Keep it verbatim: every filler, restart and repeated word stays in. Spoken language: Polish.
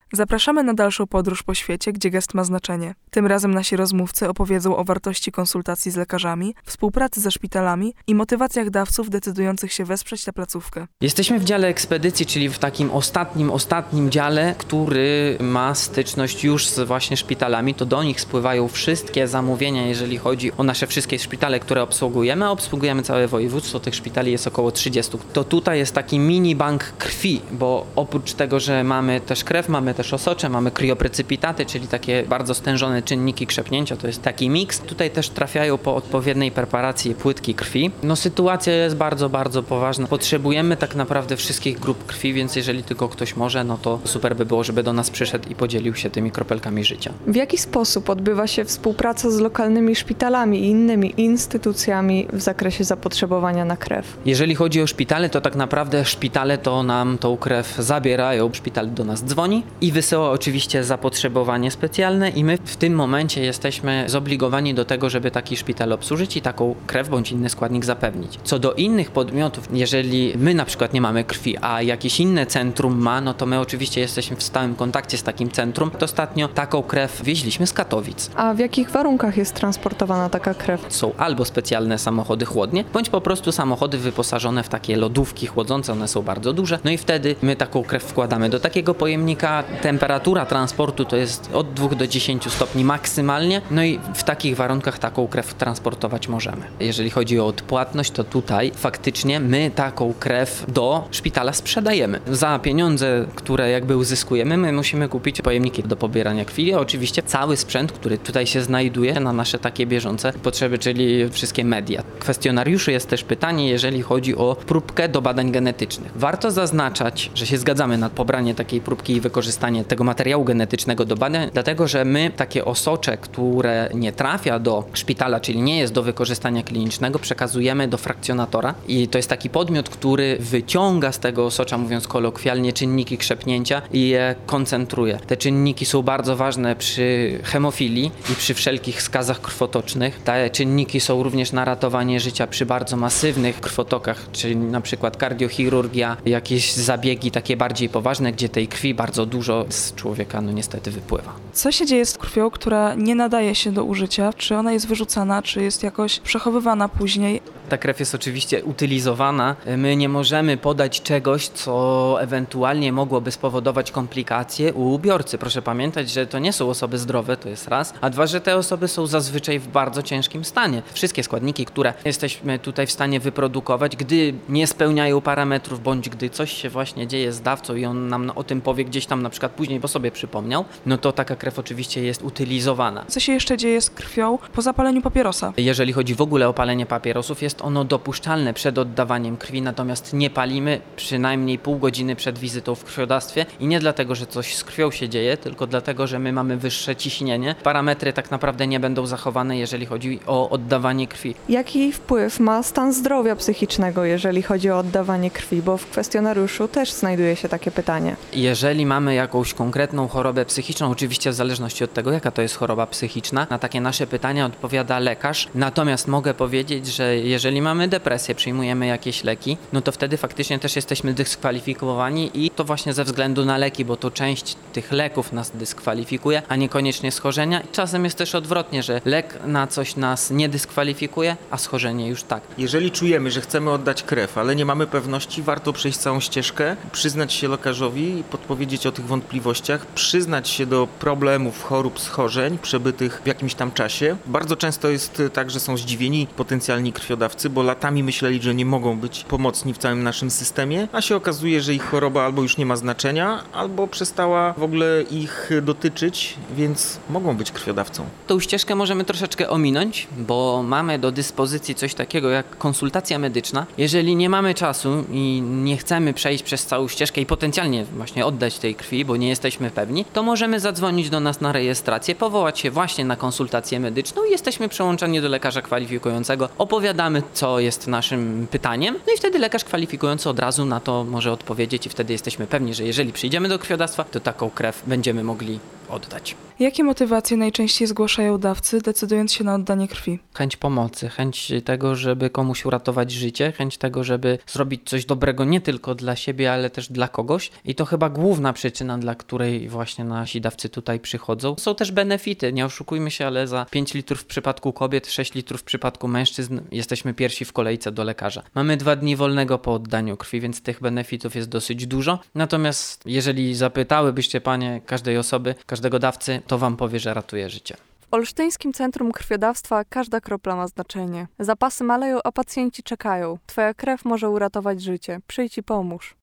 Zapraszamy na dalszą podróż po świecie, gdzie gest ma znaczenie. Tym razem nasi rozmówcy opowiedzą o wartości konsultacji z lekarzami, współpracy ze szpitalami i motywacjach dawców decydujących się wesprzeć tę placówkę. Jesteśmy w dziale ekspedycji, czyli w takim ostatnim, ostatnim dziale, który ma styczność już z właśnie szpitalami. To do nich spływają wszystkie zamówienia, jeżeli chodzi o nasze wszystkie szpitale, które obsługujemy, a obsługujemy całe województwo, tych szpitali jest około trzydzieści. To tutaj jest taki mini bank krwi, bo oprócz tego, że mamy też krew, mamy też osocze, mamy krioprecypitaty, czyli takie bardzo stężone czynniki krzepnięcia, to jest taki miks. Tutaj też trafiają po odpowiedniej preparacji płytki krwi. No sytuacja jest bardzo, bardzo poważna. Potrzebujemy tak naprawdę wszystkich grup krwi, więc jeżeli tylko ktoś może, no to super by było, żeby do nas przyszedł i podzielił się tymi kropelkami życia. W jaki sposób odbywa się współpraca z lokalnymi szpitalami i innymi instytucjami w zakresie zapotrzebowania na krew? Jeżeli chodzi o szpitale, to tak naprawdę szpitale to nam tą krew zabierają. Szpital do nas dzwoni i wysyła oczywiście zapotrzebowanie specjalne i my w tym momencie jesteśmy zobligowani do tego, żeby taki szpital obsłużyć i taką krew bądź inny składnik zapewnić. Co do innych podmiotów, jeżeli my na przykład nie mamy krwi, a jakieś inne centrum ma, no to my oczywiście jesteśmy w stałym kontakcie z takim centrum. Ostatnio taką krew wieźliśmy z Katowic. A w jakich warunkach jest transportowana taka krew? Są albo specjalne samochody chłodnie, bądź po prostu samochody wyposażone w takie lodówki chłodzące, one są bardzo duże, no i wtedy my taką krew wkładamy do takiego pojemnika. Temperatura transportu to jest od dwóch do dziesięciu stopni maksymalnie, no i w takich warunkach taką krew transportować możemy. Jeżeli chodzi o odpłatność, to tutaj faktycznie my taką krew do szpitala sprzedajemy. Za pieniądze, które jakby uzyskujemy, my musimy kupić pojemniki do pobierania krwi, a oczywiście cały sprzęt, który tutaj się znajduje na nasze takie bieżące potrzeby, czyli wszystkie media. W kwestionariuszu jest też pytanie, jeżeli chodzi o próbkę do badań genetycznych. Warto zaznaczać, że się zgadzamy na pobranie takiej próbki i wykorzystanie tego materiału genetycznego do badań, dlatego że my takie osocze, które nie trafia do szpitala, czyli nie jest do wykorzystania klinicznego, przekazujemy do frakcjonatora i to jest taki podmiot, który wyciąga z tego osocza, mówiąc kolokwialnie, czynniki krzepnięcia i je koncentruje. Te czynniki są bardzo ważne przy hemofilii i przy wszelkich skazach krwotocznych. Te czynniki są również na ratowanie życia przy bardzo masywnych krwotokach, czyli na przykład kardiochirurgia, jakieś zabiegi takie bardziej poważne, gdzie tej krwi bardzo dużo z człowieka no niestety wypływa. Co się dzieje z krwią, która nie nadaje się do użycia? Czy ona jest wyrzucana, czy jest jakoś przechowywana później? Ta krew jest oczywiście utylizowana. My nie możemy podać czegoś, co ewentualnie mogłoby spowodować komplikacje u ubiorcy. Proszę pamiętać, że to nie są osoby zdrowe, to jest raz, a dwa, że te osoby są zazwyczaj w bardzo ciężkim stanie. Wszystkie składniki, które jesteśmy tutaj w stanie wyprodukować, gdy nie spełniają parametrów, bądź gdy coś się właśnie dzieje z dawcą i on nam o tym powie gdzieś tam na przykład później, bo sobie przypomniał, no to taka krew oczywiście jest utylizowana. Co się jeszcze dzieje z krwią po zapaleniu papierosa? Jeżeli chodzi w ogóle o palenie papierosów, jest ono dopuszczalne przed oddawaniem krwi, natomiast nie palimy przynajmniej pół godziny przed wizytą w krwiodawstwie i nie dlatego, że coś z krwią się dzieje, tylko dlatego, że my mamy wyższe ciśnienie. Parametry tak naprawdę nie będą zachowane, jeżeli chodzi o oddawanie krwi. Jaki wpływ ma stan zdrowia psychicznego, jeżeli chodzi o oddawanie krwi? Bo w kwestionariuszu też znajduje się takie pytanie. Jeżeli mamy jakąś konkretną chorobę psychiczną, oczywiście w zależności od tego, jaka to jest choroba psychiczna, na takie nasze pytania odpowiada lekarz. Natomiast mogę powiedzieć, że jeżeli mamy depresję, przyjmujemy jakieś leki, no to wtedy faktycznie też jesteśmy dyskwalifikowani i to właśnie ze względu na leki, bo to część tych leków nas dyskwalifikuje, a niekoniecznie schorzenia. Czasem jest też odwrotnie, że lek na coś nas nie dyskwalifikuje, a schorzenie już tak. Jeżeli czujemy, że chcemy oddać krew, ale nie mamy pewności, warto przejść całą ścieżkę, przyznać się lekarzowi i podpowiedzieć o tych wątpliwościach, przyznać się do problemów, chorób, schorzeń przebytych w jakimś tam czasie. Bardzo często jest tak, że są zdziwieni potencjalni krwiodawcy, bo latami myśleli, że nie mogą być pomocni w całym naszym systemie, a się okazuje, że ich choroba albo już nie ma znaczenia, albo przestała w ogóle ich dotyczyć, więc mogą być krwiodawcą. Tą ścieżkę możemy troszeczkę ominąć, bo mamy do dyspozycji coś takiego jak konsultacja medyczna. Jeżeli nie mamy czasu i nie chcemy przejść przez całą ścieżkę i potencjalnie właśnie oddać tej krwi, bo nie jesteśmy pewni, to możemy zadzwonić do nas na rejestrację, powołać się właśnie na konsultację medyczną i jesteśmy przełączani do lekarza kwalifikującego. Opowiadamy, co jest naszym pytaniem, no i wtedy lekarz kwalifikujący od razu na to może odpowiedzieć i wtedy jesteśmy pewni, że jeżeli przyjdziemy do krwiodawstwa, to taką krew będziemy mogli oddać. Jakie motywacje najczęściej zgłaszają dawcy, decydując się na oddanie krwi? Chęć pomocy, chęć tego, żeby komuś uratować życie, chęć tego, żeby zrobić coś dobrego nie tylko dla siebie, ale też dla kogoś. I to chyba główna przyczyna, dla której właśnie nasi dawcy tutaj przychodzą. Są też benefity, nie oszukujmy się, ale za pięć litrów w przypadku kobiet, sześć litrów w przypadku mężczyzn jesteśmy pierwsi w kolejce do lekarza. Mamy dwa dni wolnego po oddaniu krwi, więc tych benefitów jest dosyć dużo. Natomiast jeżeli zapytałybyście panie każdej osoby, każdego dawcy, to wam powie, że ratuje życie. W Olsztyńskim Centrum Krwiodawstwa każda kropla ma znaczenie. Zapasy maleją, a pacjenci czekają. Twoja krew może uratować życie. Przyjdź i pomóż.